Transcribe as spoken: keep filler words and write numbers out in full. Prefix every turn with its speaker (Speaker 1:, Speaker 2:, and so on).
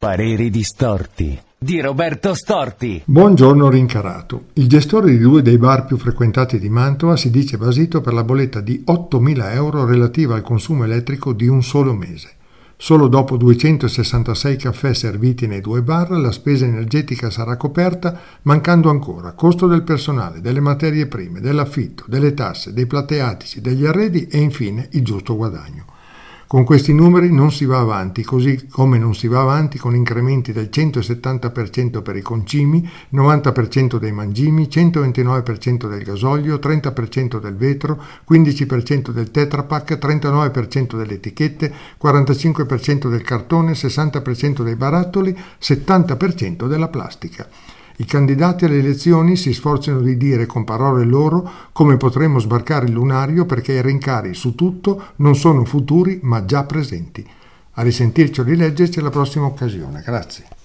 Speaker 1: Pareri distorti di Roberto Storti.
Speaker 2: Buongiorno rincarato. Il gestore di due dei bar più frequentati di Mantova si dice basito per la bolletta di ottomila euro relativa al consumo elettrico di un solo mese. Solo dopo duecentosessantasei caffè serviti nei due bar la spesa energetica sarà coperta, mancando ancora costo del personale, delle materie prime, dell'affitto, delle tasse, dei plateatici, degli arredi e infine il giusto guadagno. Con questi numeri non si va avanti, così come non si va avanti con incrementi del centosettanta per cento per i concimi, novanta per cento dei mangimi, centoventinove per cento del gasolio, trenta per cento del vetro, quindici per cento del Tetra Pak, trentanove per cento delle etichette, quarantacinque per cento del cartone, sessanta per cento dei barattoli, settanta per cento della plastica. I candidati alle elezioni si sforzano di dire con parole loro come potremo sbarcare il lunario perché i rincari su tutto non sono futuri ma già presenti. A risentirci o rileggerci alla prossima occasione. Grazie.